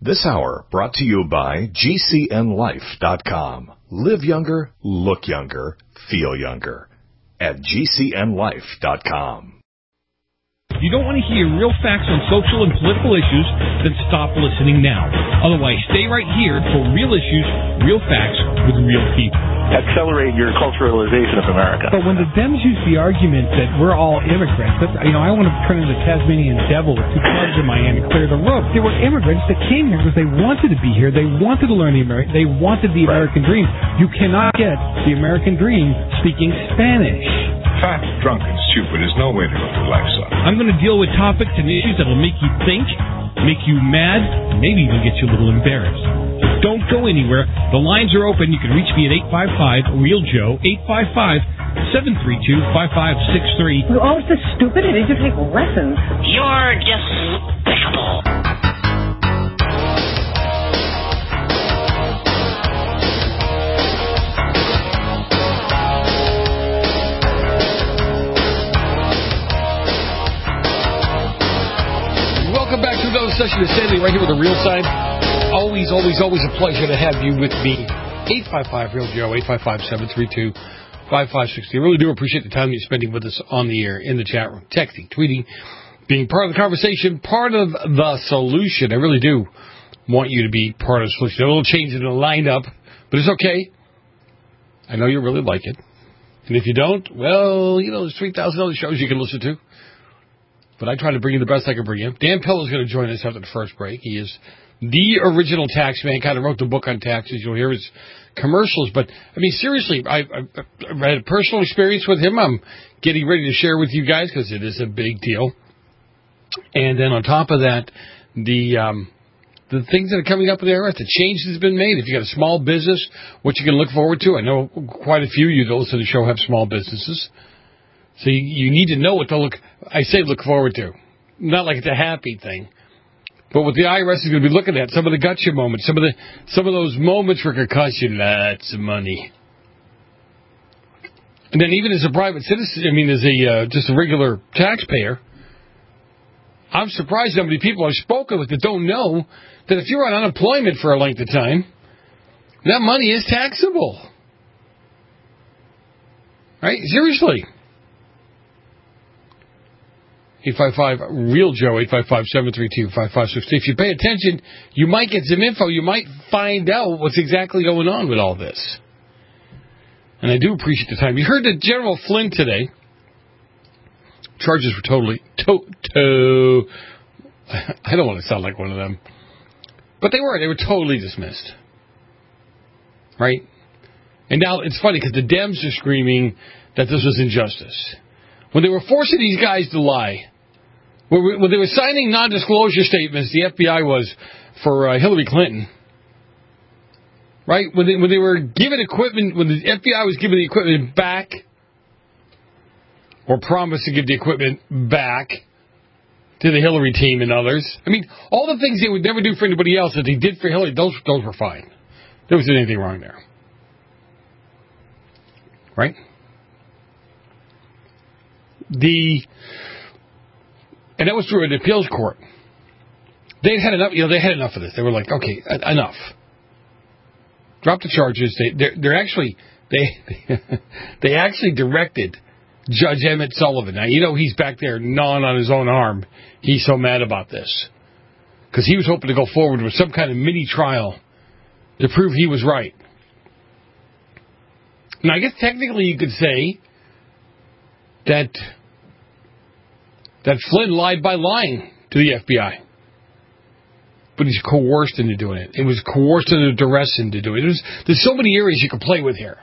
This hour brought to you by GCNLife.com. Live younger, look younger, feel younger. At GCNLife.com. You don't want to hear real facts on social and political issues, then stop listening now. Otherwise, stay right here for real issues, real facts with real people. Accelerate your culturalization of America. But when the Dems use the argument that we're all immigrants, I want to turn into the Tasmanian devil with two clubs in my hand and clear the road. There were immigrants that came here because they wanted to be here. They wanted to learn they wanted the American dream. You cannot get the American dream speaking Spanish. Fat, drunk, and stupid is no way to go through life, son. I'm going to deal with topics and issues that will make you think, make you mad, and maybe even get you a little embarrassed. So don't go anywhere. The lines are open. You can reach me at 855-REAL-JOE, 855-732-5563. You're always this stupid. I need to take lessons. You're despicable. Welcome back to another session of Stanley right here with the Real Side. Always a pleasure to have you with me. 855-REAL-JOE, 855-732-5560. I really do appreciate the time you're spending with us on the air, in the chat room, texting, tweeting, being part of the conversation, part of the solution. I really do want you to be part of the solution. A little change in the lineup, but it's okay. I know you really like it. And if you don't, well, there's 3,000 other shows you can listen to. But I try to bring you the best I can bring you. Dan Pilla is going to join us after the first break. He is the original tax man, kind of wrote the book on taxes. You'll hear his commercials. But, seriously, I've had a personal experience with him. I'm getting ready to share with you guys because it is a big deal. And then on top of that, the things that are coming up in the IRS, the change that's been made. If you got a small business, what you can look forward to. I know quite a few of you that listen to the show have small businesses. So you need to know what to look forward to. Not like it's a happy thing. But what the IRS is going to be looking at, some of the gotcha moments, some of those moments where it could cost you lots of money. And then even as a private citizen, as just a regular taxpayer, I'm surprised how many people I've spoken with that don't know that if you're on unemployment for a length of time, that money is taxable. Right? Seriously. 855-REAL-JOE, 855-732-5560. If you pay attention, you might get some info. You might find out what's exactly going on with all this. And I do appreciate the time. You heard that General Flynn today. Charges were totally... I don't want to sound like one of them. But they were. They were totally dismissed. Right? And now it's funny because the Dems are screaming that this was injustice. When they were forcing these guys to lie... When they were signing non-disclosure statements, the FBI was for Hillary Clinton, right? When they were given equipment, when the FBI was giving the equipment back, or promised to give the equipment back to the Hillary team and others. All the things they would never do for anybody else that they did for Hillary, those were fine. There wasn't anything wrong there. Right? And that was through an appeals court. They'd had enough. They had enough of this. They were like, okay, enough. Drop the charges. They actually directed Judge Emmett Sullivan. Now he's back there gnawing on his own arm. He's so mad about this because he was hoping to go forward with some kind of mini trial to prove he was right. Now, I guess technically you could say that Flynn lied by lying to the FBI. But he's coerced into doing it. It was coerced into duress into doing it. There's so many areas you can play with here.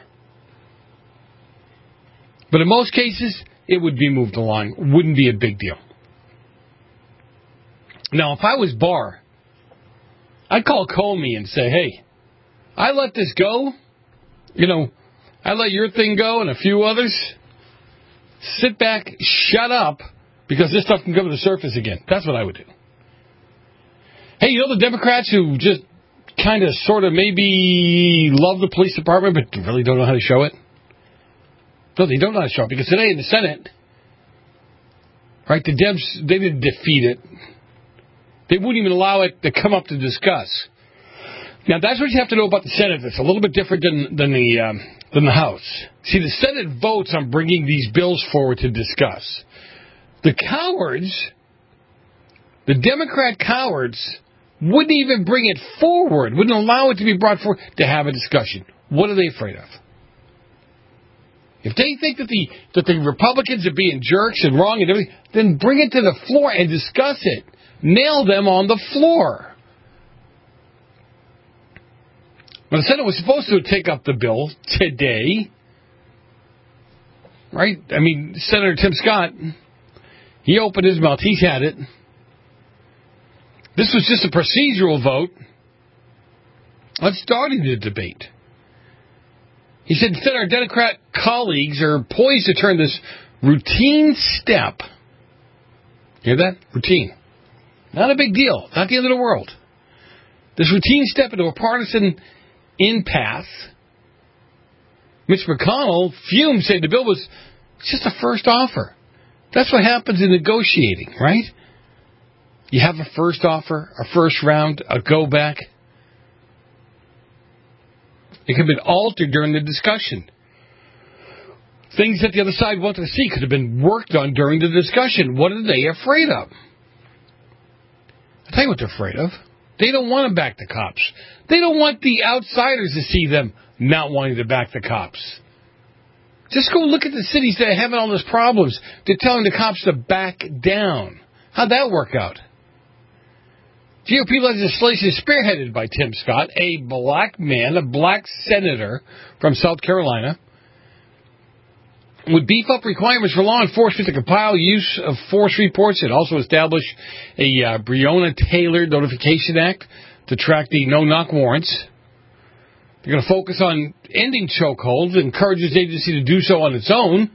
But in most cases, it would be moved along. Wouldn't be a big deal. Now, if I was Barr, I'd call Comey and say, hey, I let this go. I let your thing go and a few others. Sit back, shut up, because this stuff can come to the surface again. That's what I would do. Hey, the Democrats who just kind of, sort of, maybe love the police department, but really don't know how to show it? No, they don't know how to show it, because today in the Senate, right, the Dems, they didn't defeat it. They wouldn't even allow it to come up to discuss. Now, that's what you have to know about the Senate. It's a little bit different than the House. See, the Senate votes on bringing these bills forward to discuss. The cowards, the Democrat cowards, wouldn't even bring it forward, wouldn't allow it to be brought forward to have a discussion. What are they afraid of? If they think that the Republicans are being jerks and wrong and everything, then bring it to the floor and discuss it. Nail them on the floor. Well, the Senate was supposed to take up the bill today, right? I mean, Senator Tim Scott, he opened his mouth. He's had it. This was just a procedural vote on starting the debate. He said, instead, our Democrat colleagues are poised to turn this routine step. Hear that? Routine. Not a big deal. Not the end of the world. This routine step into a partisan impasse. Mitch McConnell fumed, said the bill was just a first offer. That's what happens in negotiating, right? You have a first offer, a first round, a go back. It could have been altered during the discussion. Things that the other side wanted to see could have been worked on during the discussion. What are they afraid of? I'll tell you what they're afraid of. They don't want to back the cops. They don't want the outsiders to see them not wanting to back the cops. Just go look at the cities that are having all these problems. They're telling the cops to back down. How'd that work out? GOP legislation is spearheaded by Tim Scott, a black man, a black senator from South Carolina, would beef up requirements for law enforcement to compile use of force reports and also establish a Breonna Taylor Notification Act to track the no-knock warrants. They're going to focus on ending chokeholds, encourages the agency to do so on its own,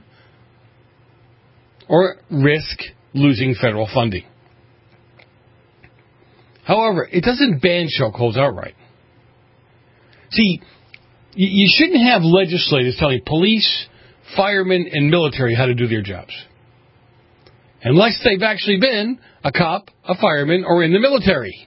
or risk losing federal funding. However, it doesn't ban chokeholds outright. See, you shouldn't have legislators telling police, firemen, and military how to do their jobs, unless they've actually been a cop, a fireman, or in the military.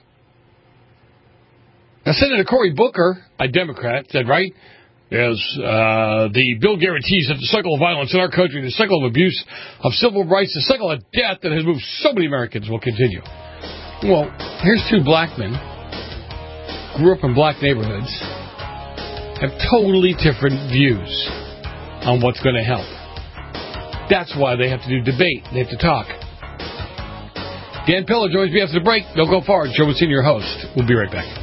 Now, Senator Cory Booker, a Democrat, said, right, the bill guarantees that the cycle of violence in our country, the cycle of abuse of civil rights, the cycle of death that has moved so many Americans will continue. Well, here's two black men, grew up in black neighborhoods, have totally different views on what's going to help. That's why they have to do debate. They have to talk. Dan Pilla joins me after the break. Don't go far. Joe Messina, your host. We'll be right back.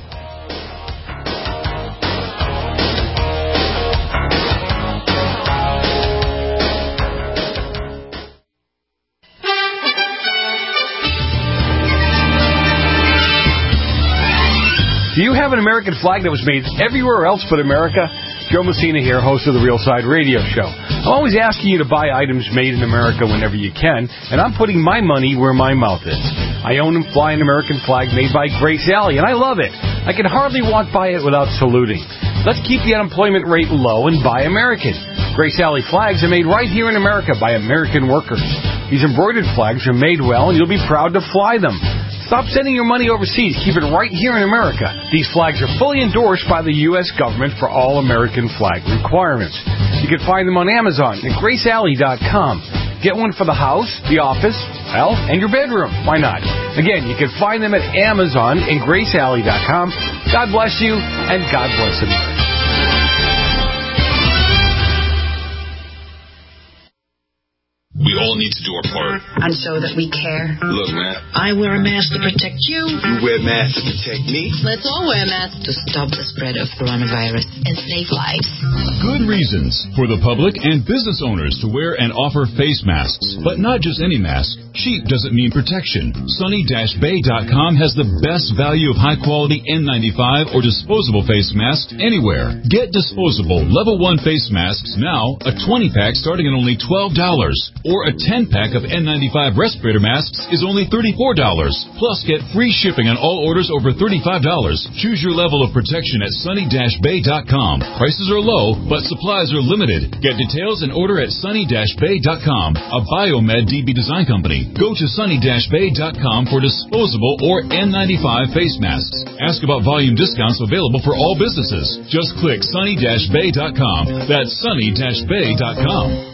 Do you have an American flag that was made everywhere else but America? Joe Messina here, host of the Real Side Radio Show. I'm always asking you to buy items made in America whenever you can, and I'm putting my money where my mouth is. I own and fly an American flag made by Grace Alley, and I love it. I can hardly walk by it without saluting. Let's keep the unemployment rate low and buy American. Grace Alley flags are made right here in America by American workers. These embroidered flags are made well, and you'll be proud to fly them. Stop sending your money overseas. Keep it right here in America. These flags are fully endorsed by the U.S. government for all American flag requirements. You can find them on Amazon at GraceAlley.com. Get one for the house, the office, well, and your bedroom. Why not? Again, you can find them at Amazon and GraceAlley.com. God bless you, and God bless America. We all need to do our part. And show that we care. Look, man. I wear a mask to protect you. You wear masks to protect me. Let's all wear masks to stop the spread of coronavirus and save lives. Good reasons for the public and business owners to wear and offer face masks. But not just any mask. Cheap doesn't mean protection. Sunny-Bay.com has the best value of high-quality N95 or disposable face masks anywhere. Get disposable Level 1 face masks now, a 20-pack starting at only $12. Or a 10-pack of N95 respirator masks is only $34. Plus, get free shipping on all orders over $35. Choose your level of protection at sunny-bay.com. Prices are low, but supplies are limited. Get details and order at sunny-bay.com, a Biomed DB design company. Go to sunny-bay.com for disposable or N95 face masks. Ask about volume discounts available for all businesses. Just click sunny-bay.com. That's sunny-bay.com.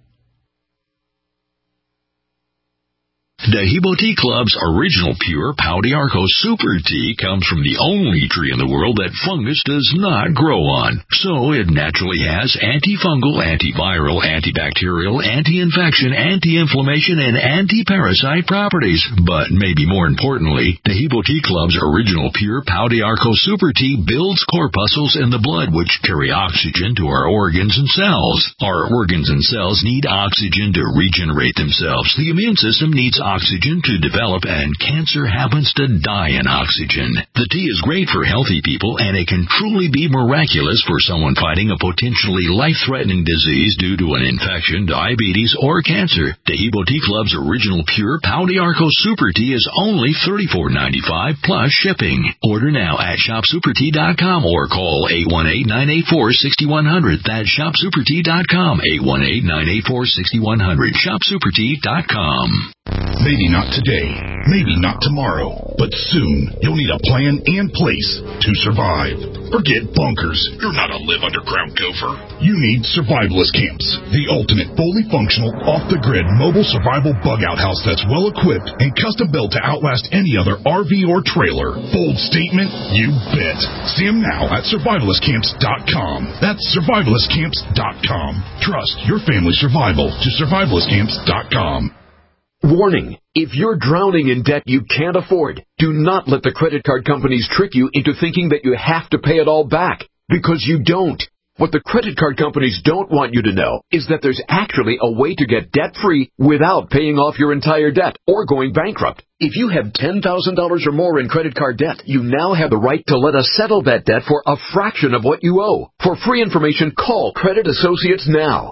Dehibo Tea Club's original pure Pau d'Arco Super Tea comes from the only tree in the world that fungus does not grow on. So it naturally has antifungal, antiviral, antibacterial, anti-infection, anti-inflammation, and anti-parasite properties. But maybe more importantly, Dehibo Tea Club's original pure Pau d'Arco Super Tea builds corpuscles in the blood which carry oxygen to our organs and cells. Our organs and cells need oxygen to regenerate themselves. The immune system needs oxygen to develop, and cancer happens to die in oxygen. The tea is great for healthy people, and it can truly be miraculous for someone fighting a potentially life-threatening disease due to an infection, diabetes, or cancer. Dehibo Tea Club's original pure Pau d'Arco Super Tea is only $34.95 plus shipping. Order now at shopsupertea.com or call 818-984-6100. That's shopsupertea.com, 818-984-6100, shopsupertea.com. Maybe not today, maybe not tomorrow, but soon you'll need a plan and place to survive. Forget bunkers. You're not a live underground gopher. You need survivalist camps, the ultimate fully functional, off-the-grid mobile survival bug-out house that's well-equipped and custom-built to outlast any other RV or trailer. Bold statement? You bet. See them now at survivalistcamps.com. That's survivalistcamps.com. Trust your family's survival to survivalistcamps.com. Warning, if you're drowning in debt you can't afford, do not let the credit card companies trick you into thinking that you have to pay it all back, because you don't. What the credit card companies don't want you to know is that there's actually a way to get debt-free without paying off your entire debt or going bankrupt. If you have $10,000 or more in credit card debt, you now have the right to let us settle that debt for a fraction of what you owe. For free information, call Credit Associates now.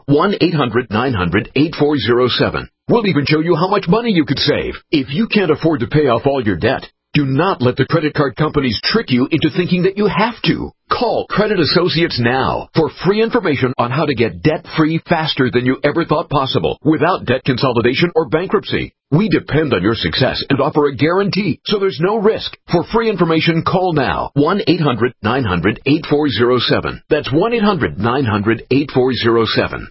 1-800-900-8407. We'll even show you how much money you could save. If you can't afford to pay off all your debt, do not let the credit card companies trick you into thinking that you have to. Call Credit Associates now for free information on how to get debt-free faster than you ever thought possible without debt consolidation or bankruptcy. We depend on your success and offer a guarantee, so there's no risk. For free information, call now. 1-800-900-8407. That's 1-800-900-8407.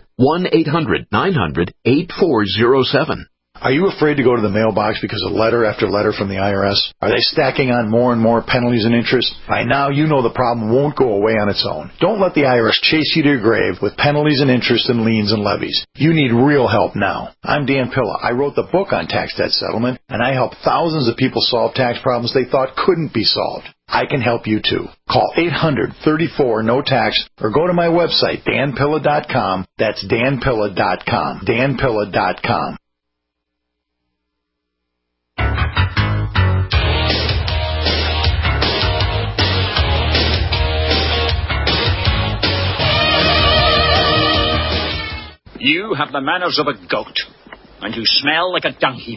1-800-900-8407. Are you afraid to go to the mailbox because of letter after letter from the IRS? Are they stacking on more and more penalties and interest? By now, you know the problem won't go away on its own. Don't let the IRS chase you to your grave with penalties and interest and liens and levies. You need real help now. I'm Dan Pilla. I wrote the book on tax debt settlement, and I help thousands of people solve tax problems they thought couldn't be solved. I can help you too. Call 800-34-NO-TAX or go to my website, danpilla.com. That's danpilla.com. danpilla.com. You have the manners of a goat, and you smell like a dung heap.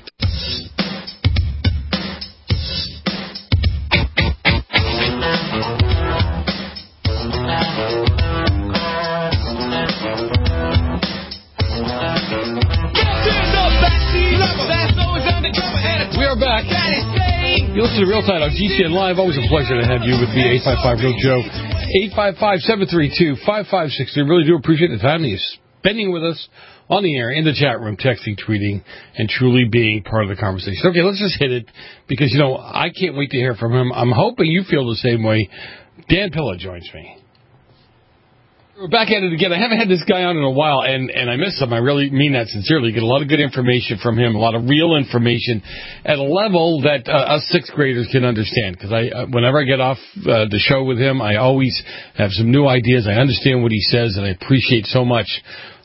We are back. You listen to Real Time on GCN Live. Always a pleasure to have you with me, 855-REAL-JOE, 855-732-5563. Really do appreciate the time that you spending with us on the air, in the chat room, texting, tweeting, and truly being part of the conversation. Okay, let's just hit it, because, you know, I can't wait to hear from him. I'm hoping you feel the same way. Dan Pilla joins me. We're back at it again. I haven't had this guy on in a while, and I miss him. I really mean that sincerely. Get a lot of good information from him, a lot of real information at a level that us sixth graders can understand. Because whenever I get off the show with him, I always have some new ideas. I understand what he says, and I appreciate so much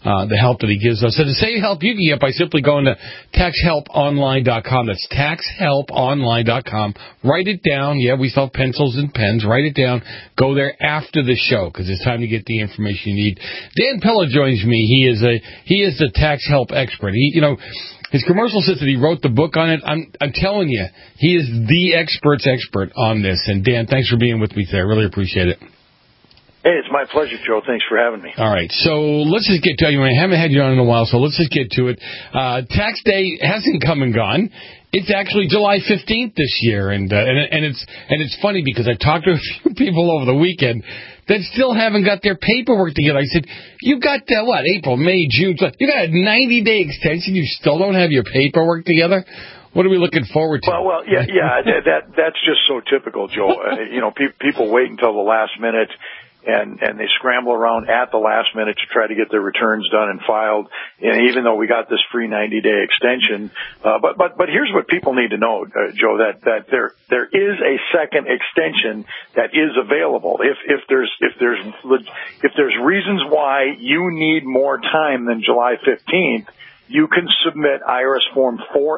the help that he gives us. And the same help you can get by simply going to taxhelponline.com. That's taxhelponline.com. Write it down. Yeah, we still have pencils and pens. Write it down. Go there after the show because it's time to get the information you need. Dan Pella joins me. He is the tax help expert. His commercial says that he wrote the book on it. I'm telling you, he is the expert's expert on this. And Dan, thanks for being with me today. I really appreciate it. Hey, it's my pleasure, Joe. Thanks for having me. All right, so let's just get to it. I haven't had you on in a while, so let's just get to it. Tax day hasn't come and gone. It's actually July 15th this year, and it's funny because I talked to a few people over the weekend that still haven't got their paperwork together. I said, "You got April, May, June? You got a 90-day extension. You still don't have your paperwork together." What are we looking forward to? Well, yeah, that's just so typical, Joe. People wait until the last minute. And they scramble around at the last minute to try to get their returns done and filed. And even though we got this free 90-day extension, but here's what people need to know, Joe, that there is a second extension that is available. If there's reasons why you need more time than July 15th, you can submit IRS Form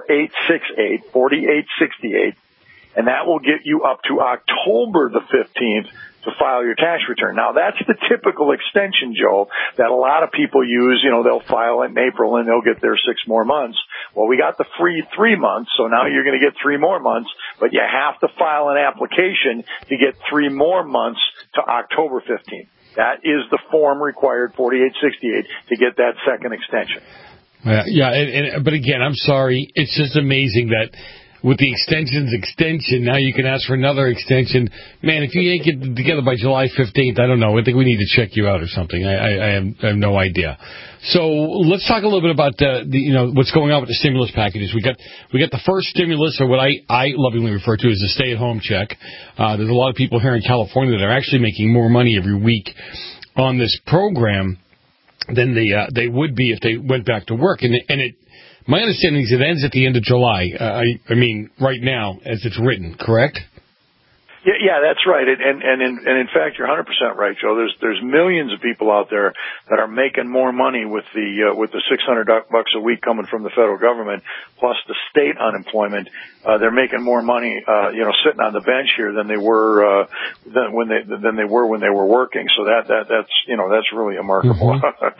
4868, and that will get you up to October the 15th. To file your tax return. Now, that's the typical extension, Joe, that a lot of people use. They'll file it in April and they'll get their 6 more months. Well, we got the free 3 months, so now you're going to get 3 more months, but you have to file an application to get 3 more months to October 15th. That is the form required, 4868, to get that second extension. But again, I'm sorry. It's just amazing that with the extension, now you can ask for another extension. Man, if you ain't get together by July 15th, I don't know. I think we need to check you out or something. I have no idea. So let's talk a little bit about what's going on with the stimulus packages. We got the first stimulus, or what I lovingly refer to as the stay-at-home check. There's a lot of people here in California that are actually making more money every week on this program than they would be if they went back to work. My understanding is it ends at the end of July. I mean, right now, as it's written, correct? Yeah, that's right. And in fact, you're 100% right, Joe. There's millions of people out there that are making more money with the $600 a week coming from the federal government plus the state unemployment. They're making more money, sitting on the bench here than they were when they were working. So that's really a remarkable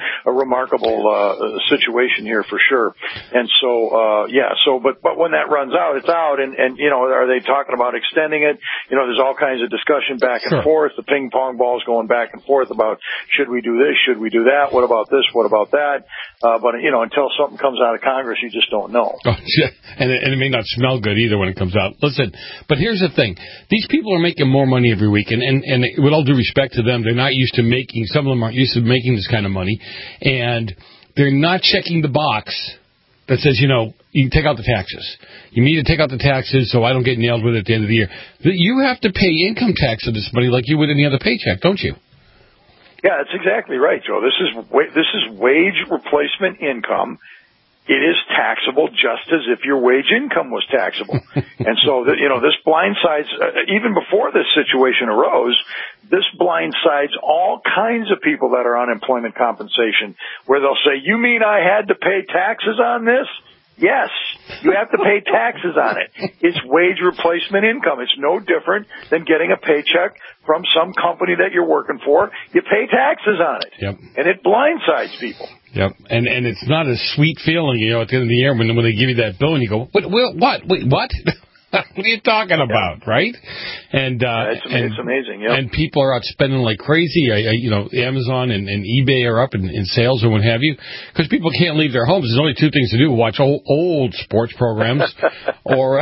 situation here for sure. And so but when that runs out, it's out. And are they talking about extending it? There's all kinds of discussion back and forth. The ping pong balls going back and forth about should we do this, should we do that, what about this, what about that? But until something comes out of Congress, you just don't know. Oh, yeah. And it may not smell good either when it comes out. Listen, but here's the thing: these people are making more money every week, and with all due respect to them, they're not used to making. Some of them aren't used to making this kind of money, and they're not checking the box that says, you can take out the taxes. You need to take out the taxes so I don't get nailed with it at the end of the year. You have to pay income tax on this money like you would any other paycheck, don't you? Yeah, that's exactly right, Joe. This is wage replacement income. It is taxable just as if your wage income was taxable. And so, this blindsides, even before this situation arose, this blindsides all kinds of people that are on unemployment compensation, where they'll say, "You mean I had to pay taxes on this?" Yes, you have to pay taxes on it. It's wage replacement income. It's no different than getting a paycheck from some company that you're working for. You pay taxes on it. Yep. And it blindsides people. Yep. And it's not a sweet feeling, at the end of the year when they give you that bill and you go, what? Wait, what? What are you talking about, right? And it's amazing, yeah. And people are out spending like crazy. Amazon and eBay are up in sales or what have you, because people can't leave their homes. There's only two things to do: watch old sports programs, or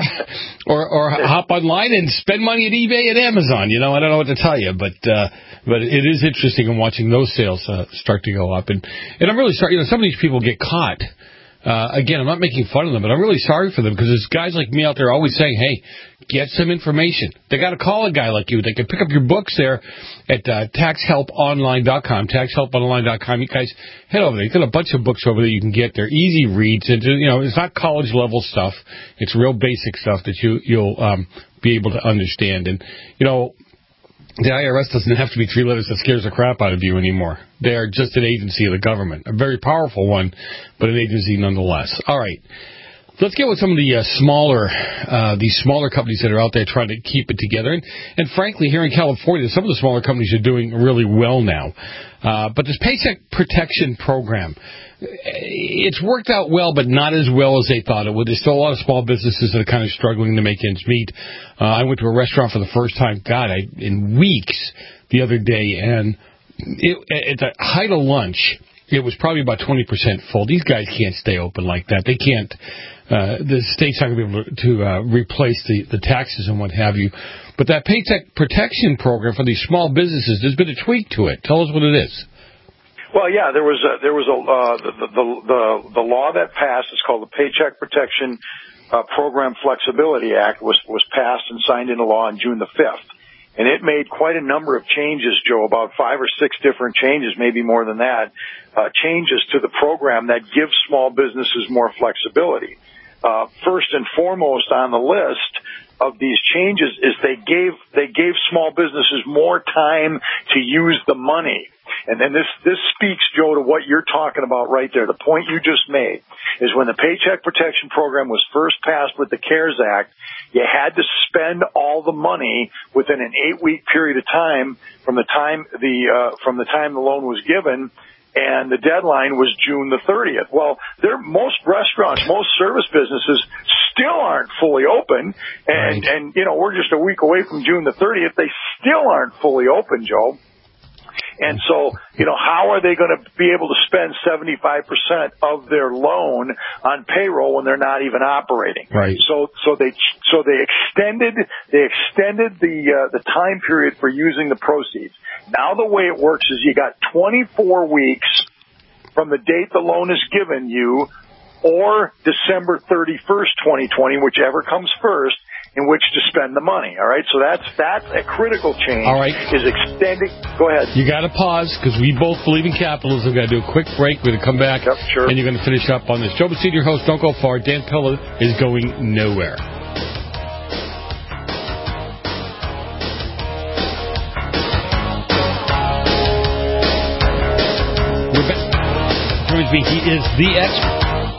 hop online and spend money at eBay and Amazon. I don't know what to tell you, but it is interesting in watching those sales start to go up, and I'm really sorry. Some of these people get caught. Again, I'm not making fun of them, but I'm really sorry for them because there's guys like me out there always saying, hey, get some information. They got to call a guy like you. They can pick up your books there at taxhelponline.com, taxhelponline.com. You guys head over there. You've got a bunch of books over there you can get. They're easy reads. And, it's not college-level stuff. It's real basic stuff that you'll be able to understand. And, The IRS doesn't have to be three letters that scares the crap out of you anymore. They are just an agency of the government. A very powerful one, but an agency nonetheless. All right. Let's get with some of the smaller companies that are out there trying to keep it together. And frankly, here in California, some of the smaller companies are doing really well now. But this Paycheck Protection Program, it's worked out well, but not as well as they thought it would. There's still a lot of small businesses that are kind of struggling to make ends meet. I went to a restaurant for the first time, in weeks the other day, and at the height of lunch, it was probably about 20% full. These guys can't stay open like that. They can't. The state's not going to be able to replace the taxes and what have you. But that Paycheck Protection Program for these small businesses, there's been a tweak to it. Tell us what it is. Well, yeah, there was the law that passed. It's called the Paycheck Protection Program Flexibility Act was passed and signed into law on June the 5th. And it made quite a number of changes, Joe, about 5 or 6 different changes, maybe more than that, changes to the program that give small businesses more flexibility. First and foremost on the list of these changes is they gave small businesses more time to use the money. And then this speaks, Joe, to what you're talking about right there. The point you just made is when the Paycheck Protection Program was first passed with the CARES Act, you had to spend all the money within an 8-week period of time from the time the loan was given, and the deadline was June the 30th. Well, most restaurants, most service businesses still aren't fully open, and we're just a week away from June the 30th. They still aren't fully open, Joe. And so, how are they going to be able to spend 75% of their loan on payroll when they're not even operating? Right. So they extended the time period for using the proceeds. Now the way it works is you got 24 weeks from the date the loan is given you, or December 31st, 2020, whichever comes first, in which to spend the money. All right, so that's a critical change. All right, is extending. Go ahead. You got to pause because we both believe in capitalism. We've got to do a quick break. We're going to come back, sure. And you're going to finish up on this. Joe Messina, your host. Don't go far. Dan Pilla is going nowhere. We're back. He is the expert.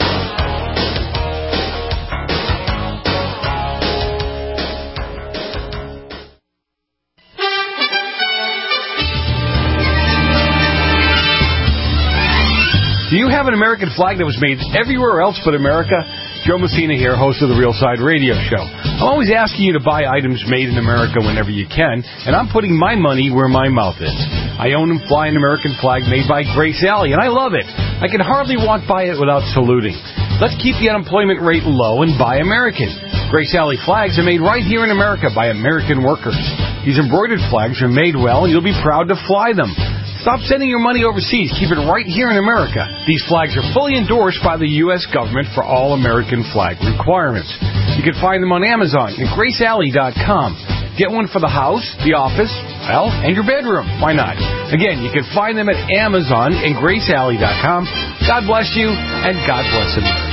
Do you have an American flag that was made everywhere else but America? Joe Messina here, host of the Real Side Radio Show. I'm always asking you to buy items made in America whenever you can, and I'm putting my money where my mouth is. I own and fly an American flag made by Grace Alley, and I love it. I can hardly walk by it without saluting. Let's keep the unemployment rate low and buy American. Grace Alley flags are made right here in America by American workers. These embroidered flags are made well, and you'll be proud to fly them. Stop sending your money overseas. Keep it right here in America. These flags are fully endorsed by the U.S. government for all American flag requirements. You can find them on Amazon and GraceAlley.com. Get one for the house, the office, and your bedroom. Why not? Again, you can find them at Amazon and GraceAlley.com. God bless you, and God bless America.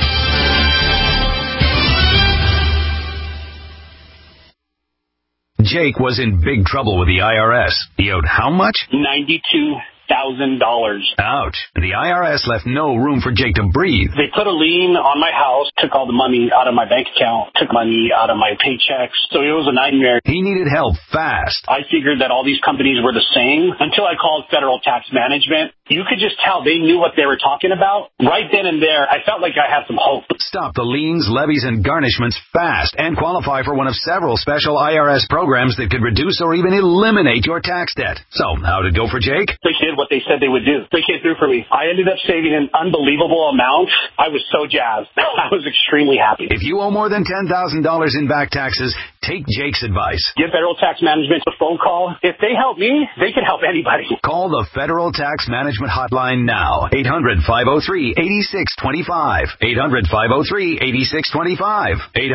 Jake was in big trouble with the IRS. He owed how much? $92,000. Ouch. The IRS left no room for Jake to breathe. They put a lien on my house, took all the money out of my bank account, took money out of my paychecks. So it was a nightmare. He needed help fast. I figured that all these companies were the same until I called Federal Tax Management. You could just tell they knew what they were talking about. Right then and there, I felt like I had some hope. Stop the liens, levies, and garnishments fast and qualify for one of several special IRS programs that could reduce or even eliminate your tax debt. So, how'd it go for Jake? They did what they said they would do. They came through for me. I ended up saving an unbelievable amount. I was so jazzed. I was extremely happy. If you owe more than $10,000 in back taxes, take Jake's advice. Give Federal Tax Management a phone call. If they help me, they can help anybody. Call the Federal Tax Management hotline now. 800-503-8625. 800-503-8625.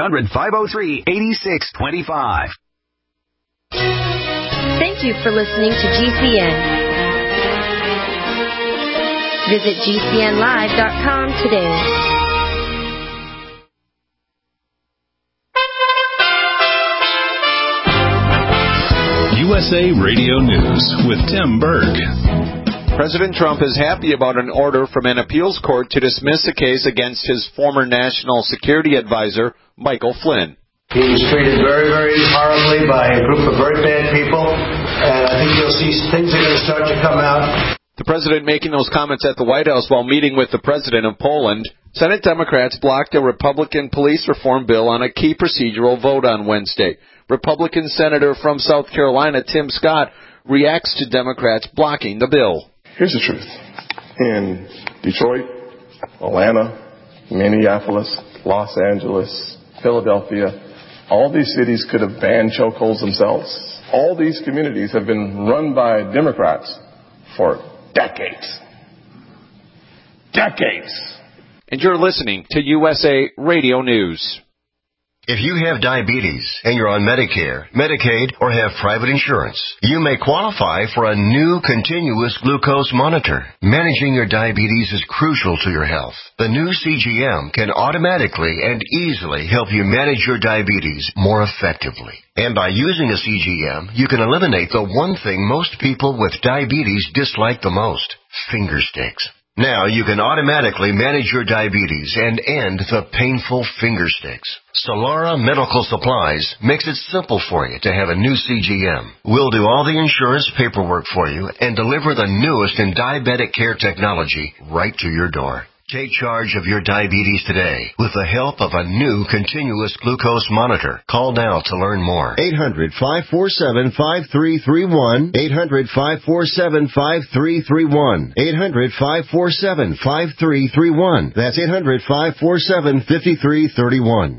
800-503-8625. Thank you for listening to GCN. Visit GCNlive.com today. You USA Radio News with Tim Berg. President Trump is happy about an order from an appeals court to dismiss a case against his former national security advisor, Michael Flynn. He was treated very, very horribly by a group of very bad people, and I think you'll see things are going to start to come out. The president making those comments at the White House while meeting with the president of Poland. Senate Democrats blocked a Republican police reform bill on a key procedural vote on Wednesday. Republican Senator from South Carolina, Tim Scott, reacts to Democrats blocking the bill. Here's the truth. In Detroit, Atlanta, Minneapolis, Los Angeles, Philadelphia, all these cities could have banned chokeholds themselves. All these communities have been run by Democrats for decades. Decades. And you're listening to USA Radio News. If you have diabetes and you're on Medicare, Medicaid, or have private insurance, you may qualify for a new continuous glucose monitor. Managing your diabetes is crucial to your health. The new CGM can automatically and easily help you manage your diabetes more effectively. And by using a CGM, you can eliminate the one thing most people with diabetes dislike the most: finger sticks. Now you can automatically manage your diabetes and end the painful finger sticks. Solara Medical Supplies makes it simple for you to have a new CGM. We'll do all the insurance paperwork for you and deliver the newest in diabetic care technology right to your door. Take charge of your diabetes today with the help of a new continuous glucose monitor. Call now to learn more. 800-547-5331. 800-547-5331. 800-547-5331. That's 800-547-5331.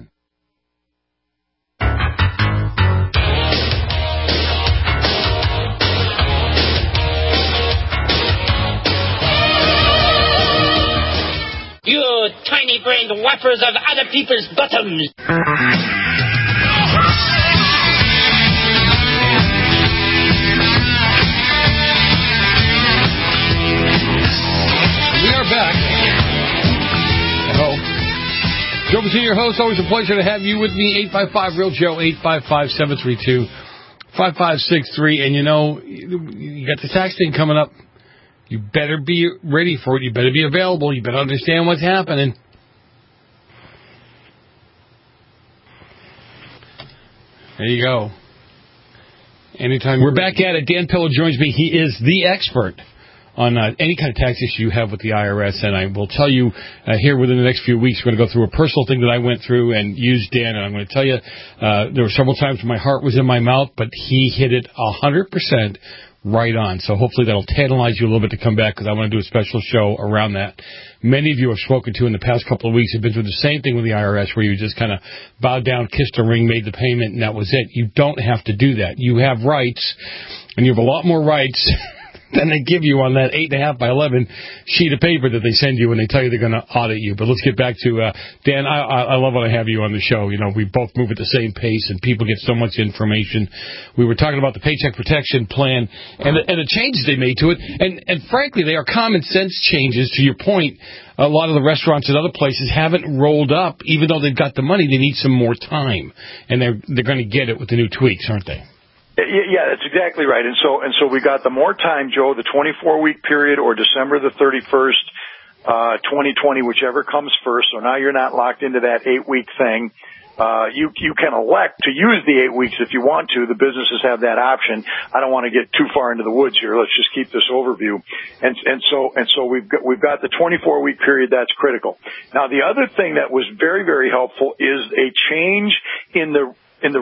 You tiny-brained whappers of other people's bottoms. We are back. Hello. Joe Messina, your host. Always a pleasure to have you with me. 855-REAL-JOE, 855-732-5563. And you know, you got the tax thing coming up. You better be ready for it. You better be available. You better understand what's happening. There you go. Anytime. We're back at it. Dan Pilla joins me. He is the expert on any kind of tax issue you have with the IRS. And I will tell you here within the next few weeks, we're going to go through a personal thing that I went through and used Dan. And I'm going to tell you, there were several times when my heart was in my mouth, but he hit it 100%. Right on. So hopefully that'll tantalize you a little bit to come back, because I want to do a special show around that. Many of you have spoken to in the past couple of weeks have been through the same thing with the IRS, where you just kind of bowed down, kissed a ring, made the payment, and that was it. You don't have to do that. You have rights, and you have a lot more rights than they give you on that 8.5 by 11 sheet of paper that they send you when they tell you they're going to audit you. But let's get back to Dan. I love when I have you on the show. You know, we both move at the same pace, and people get so much information. We were talking about the Paycheck Protection Plan and the changes they made to it, and frankly, they are common sense changes. To your point, a lot of the restaurants and other places haven't rolled up, even though they've got the money. They need some more time, and they're going to get it with the new tweaks, aren't they? Yeah, that's exactly right. And so we got the more time, Joe, the 24-week period or December the 31st, 2020, whichever comes first. So now you're not locked into that 8-week thing. You can elect to use the 8 weeks if you want to. The businesses have that option. I don't want to get too far into the woods here. Let's just keep this overview. And so we've got the 24-week period. That's critical. Now, the other thing that was very, very helpful is a change in the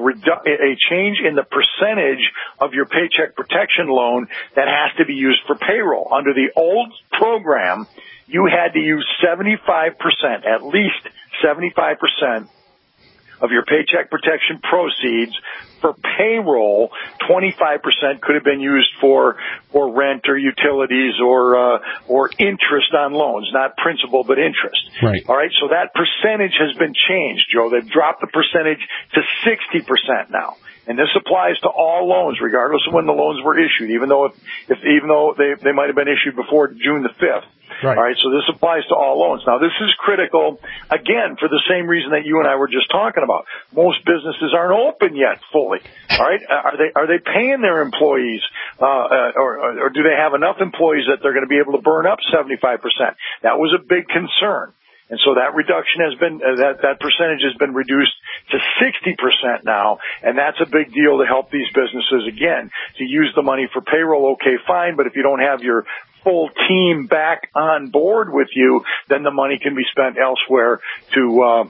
percentage of your Paycheck Protection loan that has to be used for payroll. Under the old program, you had to use 75%, at least 75% of your Paycheck Protection proceeds for payroll. 25% could have been used for rent or utilities or interest on loans, not principal but interest. Right. All right. So that percentage has been changed, Joe. They've dropped the percentage to 60% now. And this applies to all loans, regardless of when the loans were issued, even though they might have been issued before June the 5th. Right. All right, so this applies to all loans. Now, this is critical, again, for the same reason that you and I were just talking about. Most businesses aren't open yet fully. All right, are they paying their employees, or do they have enough employees that they're going to be able to burn up 75%? That was a big concern. And so that reduction has been, that percentage has been reduced to 60% now, and that's a big deal to help these businesses, again, to use the money for payroll, okay, fine, but if you don't have your full team back on board with you, then the money can be spent elsewhere to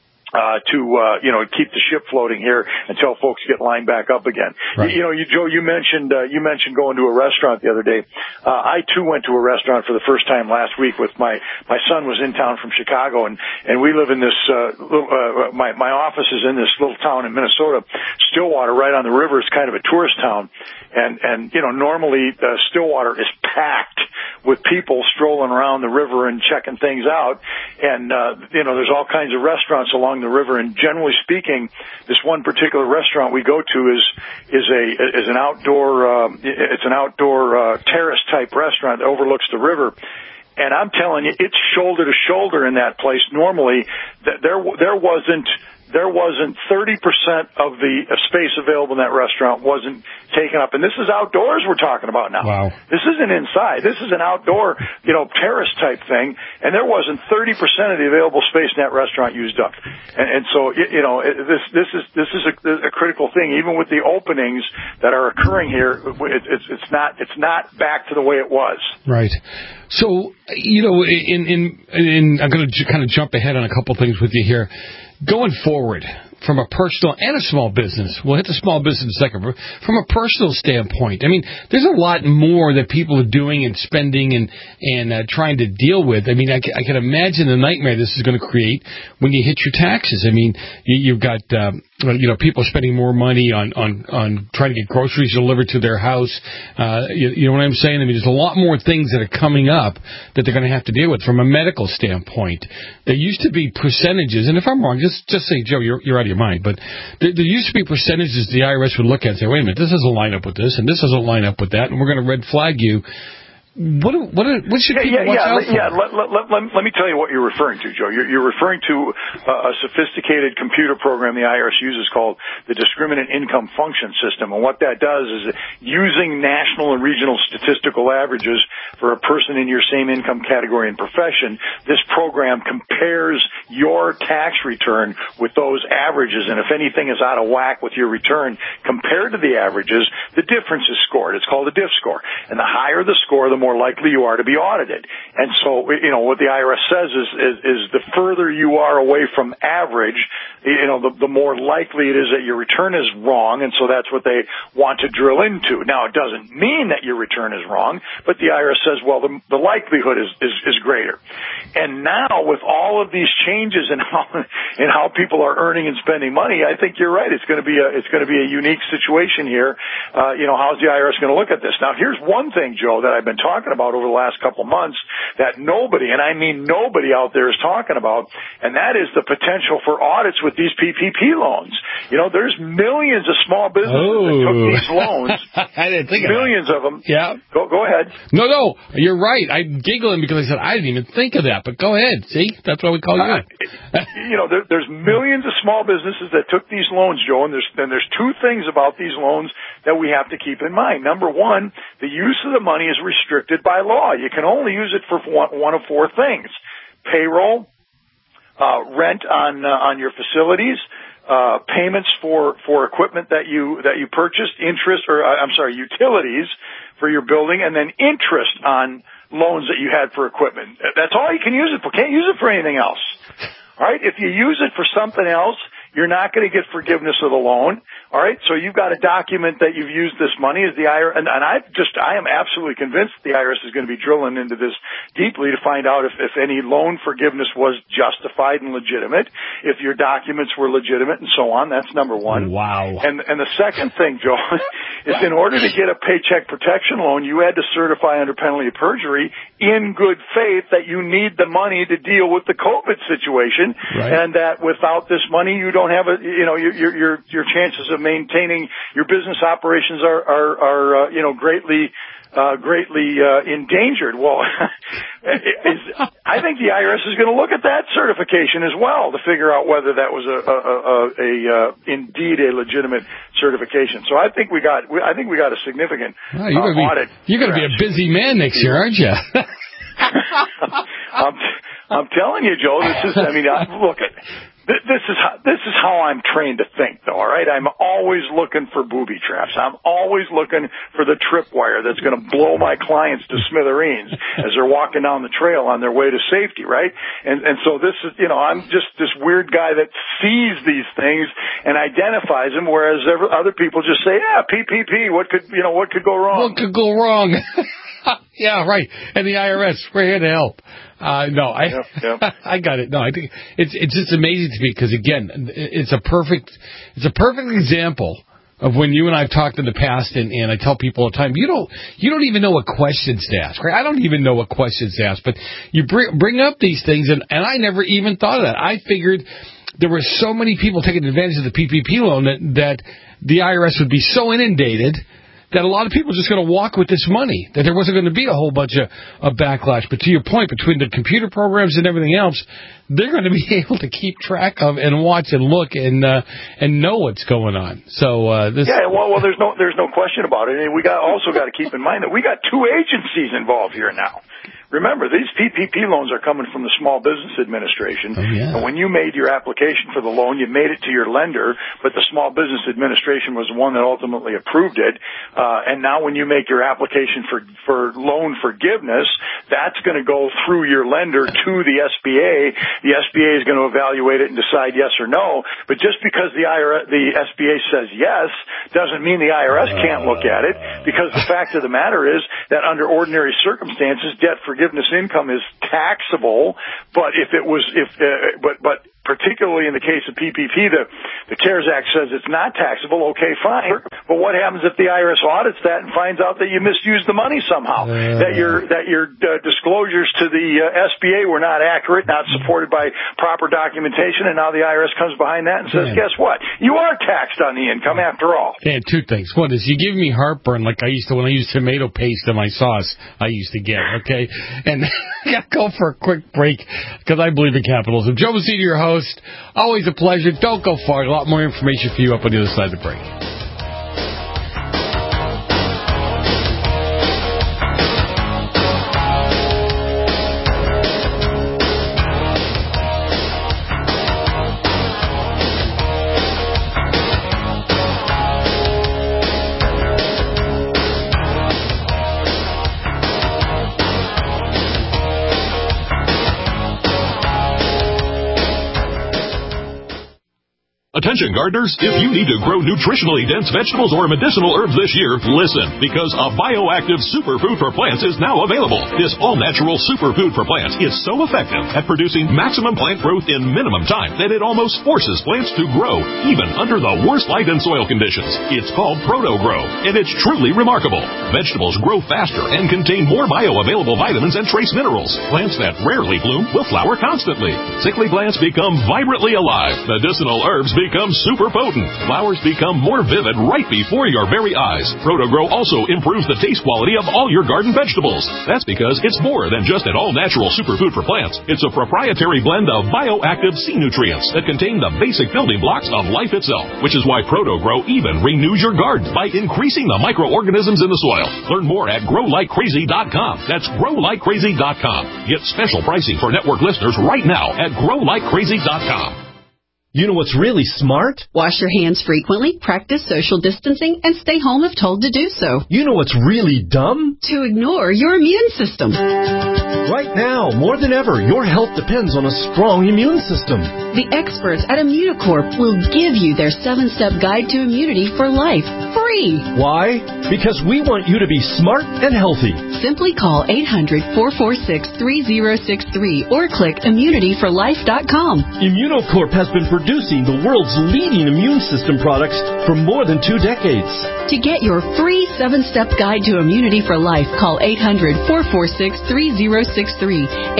keep the ship floating here until folks get lined back up again. Right. Joe, you mentioned going to a restaurant the other day. I too went to a restaurant for the first time last week with my son was in town from Chicago, and we live in this, my office is in this little town in Minnesota, Stillwater, right on the river. It's kind of a tourist town. And normally, Stillwater is packed with people strolling around the river and checking things out. And, there's all kinds of restaurants along the river. And generally speaking, this one particular restaurant we go to is an outdoor, it's an outdoor, terrace type restaurant that overlooks the river. And I'm telling you, it's shoulder to shoulder in that place. Normally, there wasn't 30% of the space available in that restaurant wasn't taken up. And this is outdoors we're talking about now. Wow. This isn't inside. This is an outdoor, terrace type thing. And there wasn't 30% of the available space in that restaurant used up. And so, this is a critical thing. Even with the openings that are occurring here, it's not back to the way it was. Right. So, I'm going to kind of jump ahead on a couple things with you here. Going forward, from a personal and a small business, we'll hit the small business in a second, but from a personal standpoint, I mean, there's a lot more that people are doing and spending and trying to deal with. I mean, I can imagine the nightmare this is going to create when you hit your taxes. I mean, you've got, people spending more money on trying to get groceries delivered to their house. You know what I'm saying? I mean, there's a lot more things that are coming up that they're going to have to deal with from a medical standpoint. There used to be percentages, and if I'm wrong, just say, Joe, you're out of your mind, but there used to be percentages the IRS would look at and say, wait a minute, this doesn't line up with this, and this doesn't line up with that, and we're going to red flag you. What should people watch out for? Let me tell you what you're referring to, Joe. You're referring to a sophisticated computer program the IRS uses called the Discriminant Income Function System. And what that does is using national and regional statistical averages for a person in your same income category and profession, this program compares your tax return with those averages. And if anything is out of whack with your return compared to the averages, the difference is scored. It's called a DIF score. And the higher the score, the more likely you are to be audited. And so, what the IRS says is the further you are away from average, the more likely it is that your return is wrong, and so that's what they want to drill into. Now, it doesn't mean that your return is wrong, but the IRS says, well, the likelihood is greater. And now, with all of these changes in how people are earning and spending money, I think you're right. It's going to be a unique situation here. How's the IRS going to look at this? Now, here's one thing, Joe, that I've been talking about over the last couple of months that nobody, and I mean nobody out there is talking about, and that is the potential for audits with these PPP loans. There's millions of small businesses that took these loans. I didn't think millions of them. Yeah. Go ahead. No, you're right. I'm giggling because I said I didn't even think of that, but go ahead. See, that's why we call you. There's millions of small businesses that took these loans, Joe, and there's two things about these loans that we have to keep in mind. Number one, the use of the money is restricted by law. You can only use it for one of four things: payroll, rent on your facilities, payments for equipment that you purchased, utilities for your building, and then interest on loans that you had for equipment. That's all you can use it for. Can't use it for anything else. All right? If you use it for something else, you're not going to get forgiveness of the loan. All right, so you've got to document that you've used this money as the IRS, and I am absolutely convinced the IRS is going to be drilling into this deeply to find out if any loan forgiveness was justified and legitimate, if your documents were legitimate and so on. That's number one. Wow. And the second thing, Joe, is in order to get a paycheck protection loan, you had to certify under penalty of perjury in good faith that you need the money to deal with the COVID situation, right, and that without this money you don't have your chances of maintaining your business operations are greatly greatly endangered. Well, I think the IRS is going to look at that certification as well to figure out whether that was indeed a legitimate certification. So I think we got a significant audit. You're going to be a busy man next year, aren't you? I'm telling you, Joe. Look at. This is how I'm trained to think, though, all right? I'm always looking for booby traps. I'm always looking for the tripwire that's going to blow my clients to smithereens as they're walking down the trail on their way to safety, right? And so this is, I'm just this weird guy that sees these things and identifies them, whereas other people just say, yeah, PPP, what could go wrong? What could go wrong? Yeah, right. And the IRS, we're here to help. I got it. No, I think it's just amazing to me because, again, it's a perfect example of when you and I have talked in the past, and I tell people all the time, you don't even know what questions to ask, right? I don't even know what questions to ask, but you bring up these things, and I never even thought of that. I figured there were so many people taking advantage of the PPP loan that the IRS would be so inundated that a lot of people are just going to walk with this money, that there wasn't going to be a whole bunch of backlash. But to your point, between the computer programs and everything else, they're going to be able to keep track of and watch and look and know what's going on. So there's no question about it. And we also got to keep in mind that we got two agencies involved here now. Remember, these PPP loans are coming from the Small Business Administration. Oh, yeah. And when you made your application for the loan, you made it to your lender, but the Small Business Administration was the one that ultimately approved it. And now when you make your application for loan forgiveness, that's going to go through your lender to the SBA. The SBA is going to evaluate it and decide yes or no. But just because the SBA says yes doesn't mean the IRS can't look at it, because the fact of the matter is that under ordinary circumstances, debt forgiveness income is taxable, but but particularly in the case of PPP, the CARES Act says it's not taxable. Okay, fine. But what happens if the IRS audits that and finds out that you misused the money somehow? That your disclosures to the SBA were not accurate, not supported by proper documentation, and now the IRS comes behind that and says, guess what? You are taxed on the income after all. And two things. One is you give me heartburn like I used to when I used tomato paste in my sauce I used to get, okay? And go for a quick break because I believe in capitalism. Joe Messina, your host. Always a pleasure. Don't go far. A lot more information for you up on the other side of the break. Attention gardeners, if you need to grow nutritionally dense vegetables or medicinal herbs this year, listen, because a bioactive superfood for plants is now available. This all-natural superfood for plants is so effective at producing maximum plant growth in minimum time that it almost forces plants to grow, even under the worst light and soil conditions. It's called ProtoGrow, and it's truly remarkable. Vegetables grow faster and contain more bioavailable vitamins and trace minerals. Plants that rarely bloom will flower constantly. Sickly plants become vibrantly alive. Medicinal herbs become super potent. Flowers become more vivid right before your very eyes. ProtoGrow also improves the taste quality of all your garden vegetables. That's because it's more than just an all-natural superfood for plants. It's a proprietary blend of bioactive sea nutrients that contain the basic building blocks of life itself, which is why ProtoGrow even renews your garden by increasing the microorganisms in the soil. Learn more at growlikecrazy.com. That's growlikecrazy.com. Get special pricing for network listeners right now at growlikecrazy.com. You know what's really smart? Wash your hands frequently, practice social distancing, and stay home if told to do so. You know what's really dumb? To ignore your immune system. Right now, more than ever, your health depends on a strong immune system. The experts at Immunicorp will give you their 7-step guide to immunity for life, free. Why? Because we want you to be smart and healthy. Simply call 800-446-3063 or click immunityforlife.com. Immunocorp has been producing the world's leading immune system products for more than 2 decades. To get your free 7-step guide to Immunity for Life, call 800-446-3063.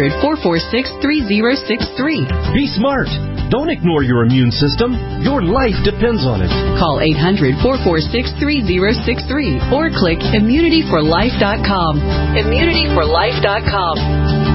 800-446-3063. Be smart. Don't ignore your immune system. Your life depends on it. Call 800-446-3063 or click immunityforlife.com. Immunityforlife.com.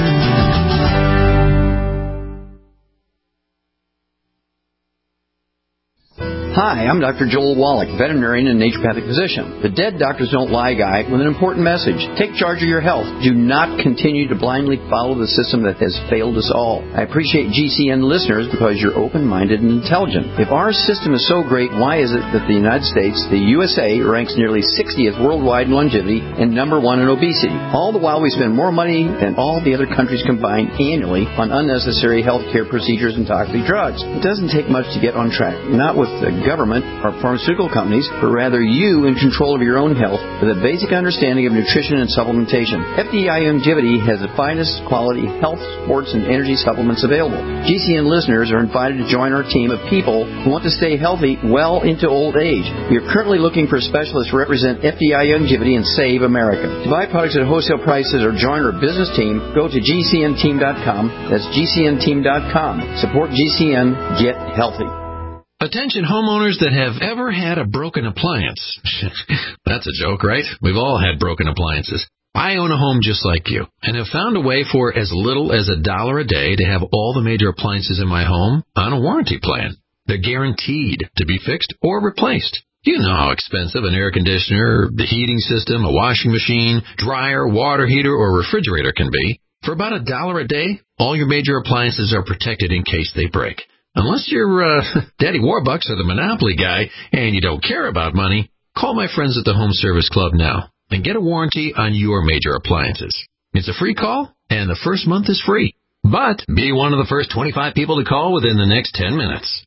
Hi, I'm Dr. Joel Wallach, veterinarian and naturopathic physician. The Dead Doctors Don't Lie guy with an important message. Take charge of your health. Do not continue to blindly follow the system that has failed us all. I appreciate GCN listeners because you're open-minded and intelligent. If our system is so great, why is it that the United States, the USA, ranks nearly 60th worldwide in longevity and number 1 in obesity? All the while we spend more money than all the other countries combined annually on unnecessary health care procedures and toxic drugs. It doesn't take much to get on track. Not with the government or pharmaceutical companies, but rather you in control of your own health with a basic understanding of nutrition and supplementation. FDI Longevity has the finest quality health, sports, and energy supplements available. GCN listeners are invited to join our team of people who want to stay healthy well into old age. We are currently looking for specialists to represent FDI Longevity and Save America. To buy products at wholesale prices or join our business team, go to GCNteam.com. That's GCNteam.com. Support GCN. Get healthy. Attention homeowners that have ever had a broken appliance. That's a joke, right? We've all had broken appliances. I own a home just like you and have found a way for as little as $1 a day to have all the major appliances in my home on a warranty plan. They're guaranteed to be fixed or replaced. You know how expensive an air conditioner, the heating system, a washing machine, dryer, water heater, or refrigerator can be. For about $1 a day, all your major appliances are protected in case they break. Unless you're Daddy Warbucks or the Monopoly guy and you don't care about money, call my friends at the Home Service Club now and get a warranty on your major appliances. It's a free call, and the first month is free. But be one of the first 25 people to call within the next 10 minutes.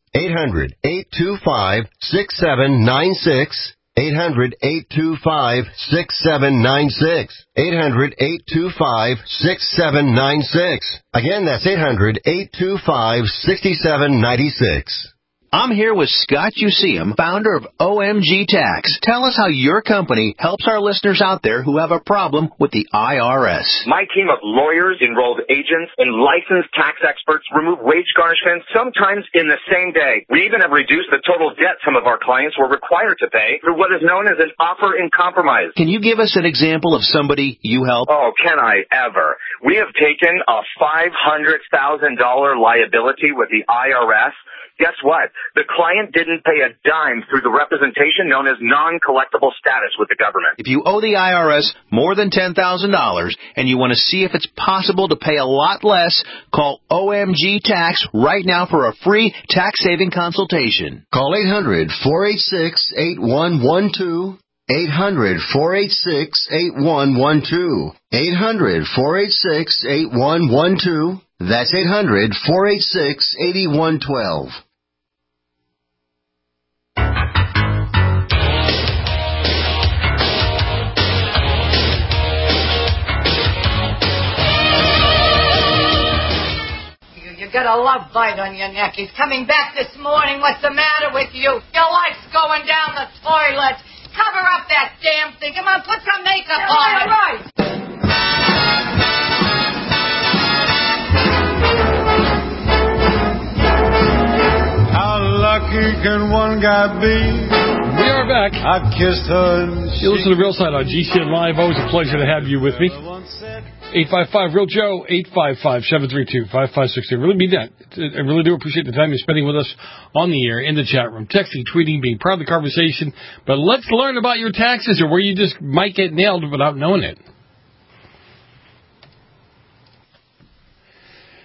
800-825-6796. 800-825-6796. 800-825-6796. Again, that's 800-825-6796. I'm here with Scott Useum, founder of OMG Tax. Tell us how your company helps our listeners out there who have a problem with the IRS. My team of lawyers, enrolled agents, and licensed tax experts remove wage garnishments sometimes in the same day. We even have reduced the total debt some of our clients were required to pay through what is known as an offer in compromise. Can you give us an example of somebody you help? Oh, can I ever? We have taken a $500,000 liability with the IRS. Guess what? The client didn't pay a dime through the representation known as non-collectible status with the government. If you owe the IRS more than $10,000 and you want to see if it's possible to pay a lot less, call OMG Tax right now for a free tax-saving consultation. Call 800-486-8112. 800-486-8112. 800-486-8112. That's 800-486-8112. You got a love bite on your neck. He's coming back this morning. What's the matter with you? Your life's going down the toilet. Cover up that damn thing. Come on, put some makeup on it. Right. How lucky can one guy be? We are back. I kissed her. You listen to Real Side on GCN Live. Always a pleasure to have you with me. 855-REAL-JOE, 855-732-5560. Really mean that. I really do appreciate the time you're spending with us on the air, in the chat room, texting, tweeting, being part of the conversation. But let's learn about your taxes or where you just might get nailed without knowing it.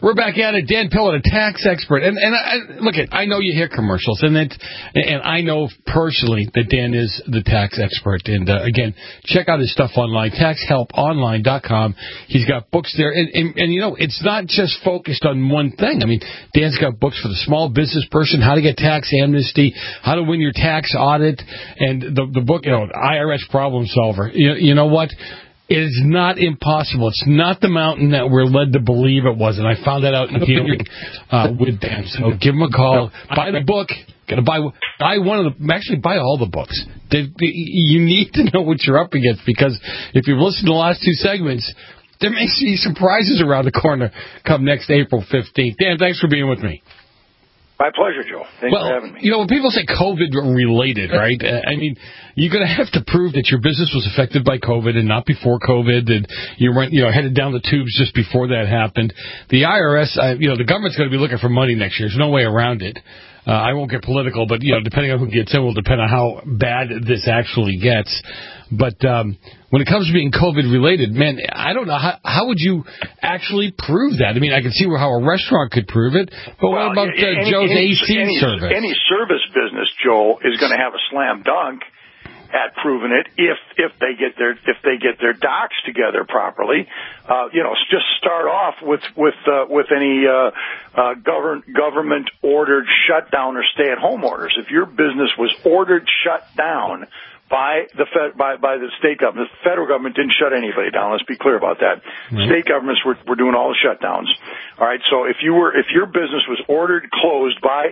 We're back at it. Dan Pillin, a tax expert. And I know you hear commercials, and I know personally that Dan is the tax expert. And, again, check out his stuff online, taxhelponline.com. He's got books there. And you know, it's not just focused on one thing. I mean, Dan's got books for the small business person, how to get tax amnesty, how to win your tax audit, and the book, you know, IRS Problem Solver. You know what? It is not impossible. It's not the mountain that we're led to believe it was, and I found that out in hearing with Dan. So give him a call. Buy the book. Got to buy one of the. Actually, buy all the books. You need to know what you're up against, because if you've listened to the last two segments, there may be surprises around the corner come next April 15th. Dan, thanks for being with me. My pleasure, Joe. Thanks for having me. You know, when people say COVID-related, right, I mean, you're going to have to prove that your business was affected by COVID and not before COVID, and you went, headed down the tubes just before that happened. The IRS, the government's going to be looking for money next year. There's no way around it. I won't get political, but, depending on who gets in will depend on how bad this actually gets. But when it comes to being COVID-related, man, I don't know. How would you actually prove that? I mean, I can see how a restaurant could prove it, but what about Joe's AC service? Any service business, Joe, is going to have a slam dunk at proving it if they get their docs together properly. Just start off with any government ordered shutdown or stay at home orders. If your business was ordered shut down by the state government, the federal government didn't shut anybody down. Let's be clear about that. Mm-hmm. State governments were doing all the shutdowns. All right. So if your business was ordered closed by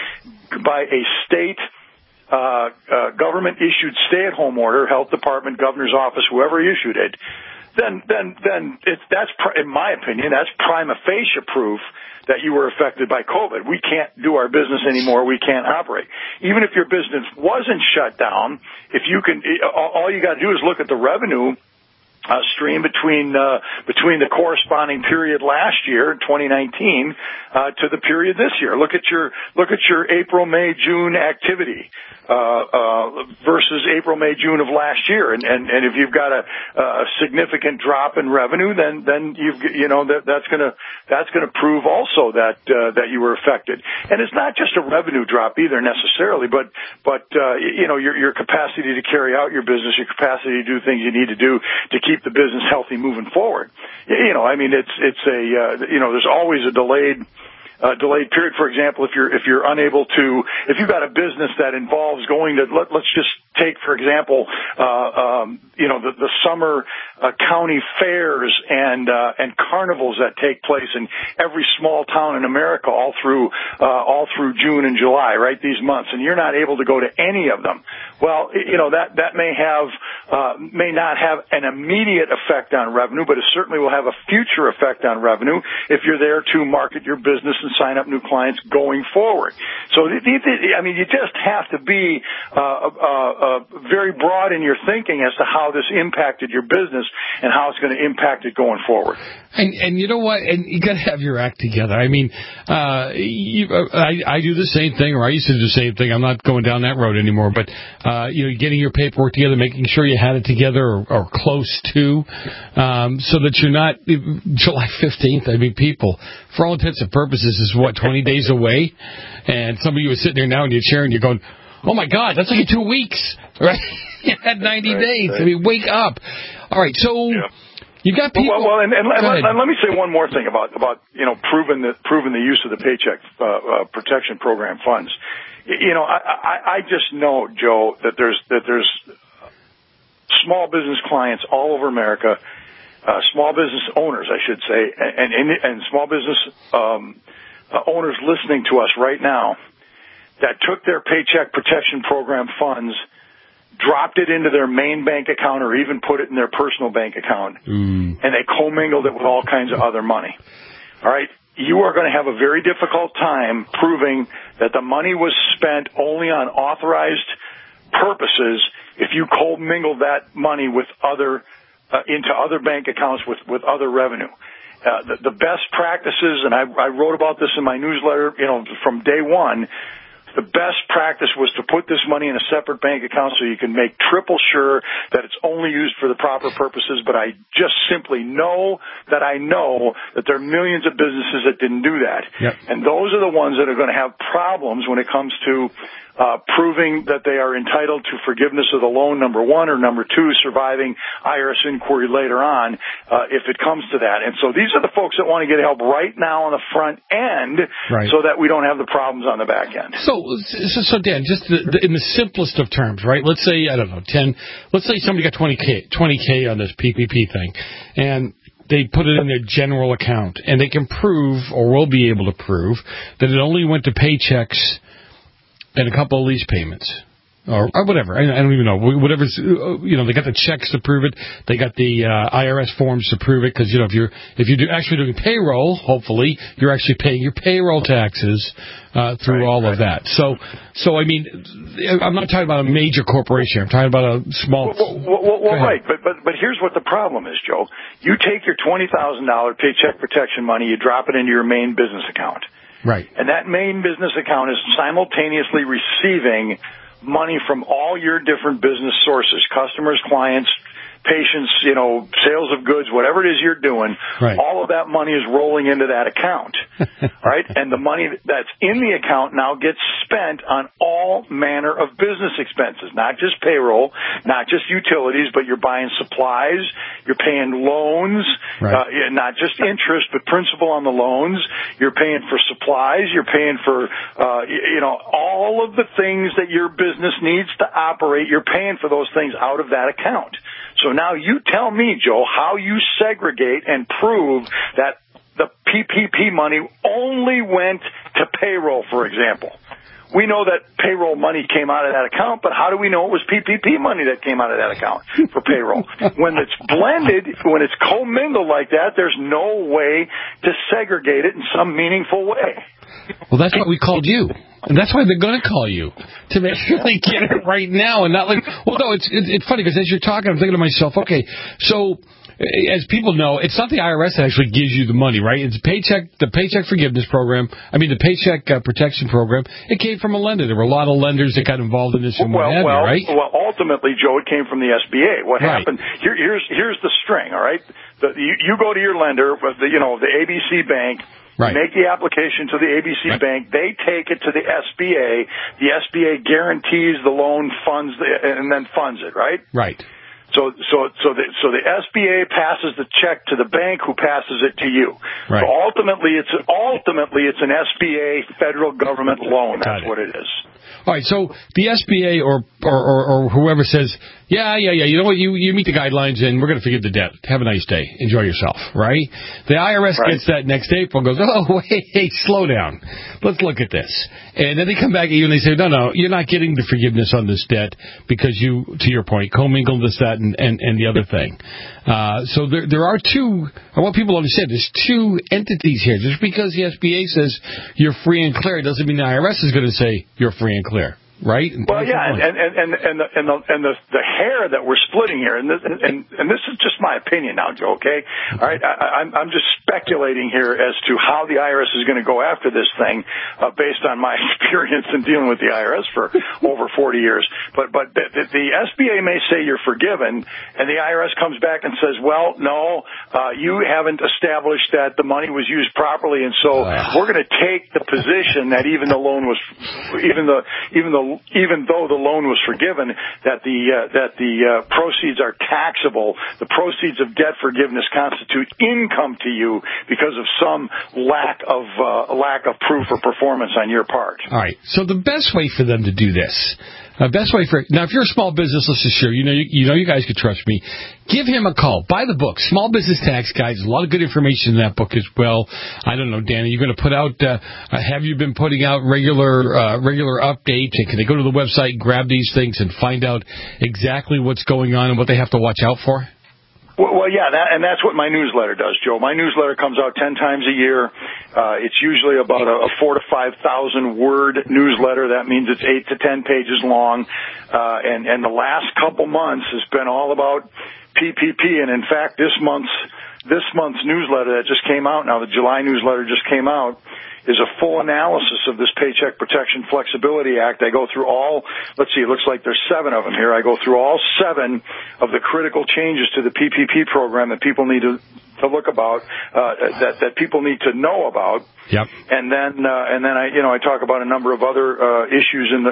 a state government issued stay-at-home order, health department, governor's office, whoever issued it, then that's in my opinion, that's prima facie proof that you were affected by COVID. We can't do our business anymore. We can't operate. Even if your business wasn't shut down, all you got to do is look at the revenue stream between the corresponding period last year, 2019, to the period this year. Look at your April, May, June activity versus April, May, June of last year, and if you've got a significant drop in revenue, then that's gonna prove also that you were affected. And it's not just a revenue drop either necessarily, but your capacity to carry out your business, your capacity to do things you need to do to keep the business healthy moving forward. There's always a delayed period. For example, if you've got a business that involves going to, let's just take, for example, the summer county fairs and carnivals that take place in every small town in America all through June and July, right? These months, and you're not able to go to any of them. Well, that may not have an immediate effect on revenue, but it certainly will have a future effect on revenue if you're there to market your business and sign up new clients going forward. So, you just have to be very broad in your thinking as to how this impacted your business and how it's going to impact it going forward. And you know what? And you got to have your act together. I mean, I do the same thing, or I used to do the same thing. I'm not going down that road anymore. But getting your paperwork together, making sure you had it together or close to, so that you're not July 15th. I mean, people, for all intents and purposes, is 20 days away, and some of you are sitting there now in your chair and you're going, oh my God, that's like in 2 weeks, right? You had 90 days. Right. I mean, wake up. All right, so. Yeah. You got people. Well, and let me say one more thing about proving the use of the Paycheck Protection Program funds. I just know, Joe, that there's small business clients all over America, small business owners, I should say, and small business owners listening to us right now that took their Paycheck Protection Program funds, dropped it into their main bank account or even put it in their personal bank account, and they commingled it with all kinds of other money. All right? You are going to have a very difficult time proving that the money was spent only on authorized purposes if you commingled that money with into other bank accounts with other revenue. The best practices, and I wrote about this in my newsletter, from day one, the best practice was to put this money in a separate bank account so you can make triple sure that it's only used for the proper purposes. But I just simply know that there are millions of businesses that didn't do that. Yep. And those are the ones that are going to have problems when it comes to proving that they are entitled to forgiveness of the loan, number one, or number two, surviving IRS inquiry later on, if it comes to that. And so these are the folks that want to get help right now on the front end, Right. so that we don't have the problems on the back end. So Dan, just in the simplest of terms, right? Let's say, I don't know, 10, let's say somebody got 20K on this PPP thing, and they put it in their general account, and they can prove, or will be able to prove, that it only went to paychecks and a couple of lease payments, or whatever. I don't even know. Whatever's, they got the checks to prove it. They got the IRS forms to prove it, because if you're actually doing payroll, hopefully you're actually paying your payroll taxes through all of that. So I mean, I'm not talking about a major corporation. I'm talking about a small. Well, right, but here's what the problem is, Joe. You take your $20,000 Paycheck Protection money, you drop it into your main business account. Right. And that main business account is simultaneously receiving money from all your different business sources, customers, clients, patients, sales of goods, whatever it is you're doing. Right. All of that money is rolling into that account, right? And the money that's in the account now gets spent on all manner of business expenses, not just payroll, not just utilities, but you're buying supplies, you're paying loans, right. Not just interest, but principal on the loans. You're paying for supplies. You're paying for, all of the things that your business needs to operate. You're paying for those things out of that account. So now you tell me, Joe, how you segregate and prove that the PPP money only went to payroll, for example. We know that payroll money came out of that account, but how do we know it was PPP money that came out of that account for payroll? When it's blended, when it's commingled like that, there's no way to segregate it in some meaningful way. Well, that's what we called you. And that's why they're going to call you, to make sure they get it right now and not like, well, no, it's funny because as you're talking, I'm thinking to myself, okay, so as people know, it's not the IRS that actually gives you the money, right? It's the Paycheck Forgiveness Program. I mean, the Paycheck Protection Program. It came from a lender. There were a lot of lenders that got involved in this and what have you, right? Well, ultimately, Joe, it came from the SBA. What happened? Here's the string, all right? You go to your lender, the ABC Bank. Right. You make the application to the ABC Bank. They take it to the SBA. The SBA guarantees the loan, and then funds it, right? Right. So the SBA passes the check to the bank, who passes it to you. Right. So ultimately, it's an SBA federal government loan. That's what it is. All right, so the SBA or whoever says, yeah, you know what, you meet the guidelines and we're going to forgive the debt. Have a nice day. Enjoy yourself, right? The IRS gets that next April, goes, oh, wait, slow down. Let's look at this. And then they come back at you and they say, no, you're not getting the forgiveness on this debt because you, to your point, commingled this, that, and the other thing. So there are two, I want people to understand, there's two entities here. Just because the SBA says you're free and clear doesn't mean the IRS is going to say you're free and clear. Right? Well, yeah, and the hair that we're splitting here, and this is just my opinion now, Joe. Okay, all right, I'm just speculating here as to how the IRS is going to go after this thing, based on my experience in dealing with the IRS for over 40 years. But the SBA may say you're forgiven, and the IRS comes back and says, well, no, you haven't established that the money was used properly, and so we're going to take the position that even though the loan was forgiven, that the proceeds are taxable. The proceeds of debt forgiveness constitute income to you because of some lack of proof or performance on your part. All right. So the best way for them to do this, now if you're a small business, let's just share. You know you guys can trust me. Give him a call. Buy the book, Small Business Tax Guide. There's a lot of good information in that book as well. I don't know, Danny, you're going to put out, have you been putting out regular updates? And can they go to the website, grab these things, and find out exactly what's going on and what they have to watch out for? Well, yeah, that's what my newsletter does, Joe. My newsletter comes out 10 times a year. It's usually about a 4,000 to 5,000 word newsletter. That means it's 8 to 10 pages long. And the last couple months has been all about PPP. And in fact, this month's this month's newsletter that just came out now, the July newsletter just came out, is a full analysis of this Paycheck Protection Flexibility Act. I go through all, let's see, it looks like there's 7 of them here. I go through all 7 of the critical changes to the PPP program that people need to look about, that people need to know about. Yep. And then I talk about a number of other issues in the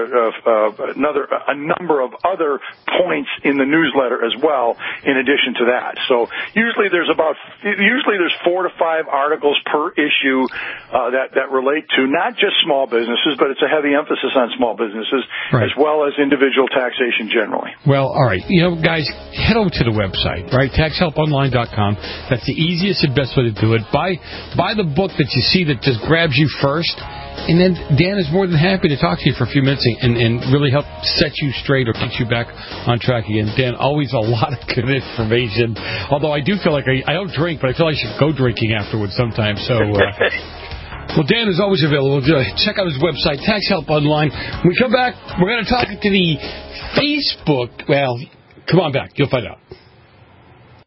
a number of other points in the newsletter as well. In addition to that, so usually there's 4 to 5 articles per issue that relate to not just small businesses, but it's a heavy emphasis on small businesses as well as individual taxation generally. Well, all right, guys, head over to the website, right? TaxHelpOnline.com. That's the easiest and best way to do it. Buy the book that you see that just grabs you first, and then Dan is more than happy to talk to you for a few minutes and really help set you straight or get you back on track again. Dan, always a lot of good information. Although I do feel like I don't drink, but I feel I should go drinking afterwards sometimes. So. Well, Dan is always available. Check out his website, Tax Help Online. When we come back, we're going to talk to the Facebook. Well, come on back. You'll find out.